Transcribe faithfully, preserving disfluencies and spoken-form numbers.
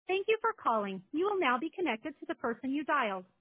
Thank you for calling. You will now be connected to the person you dialed.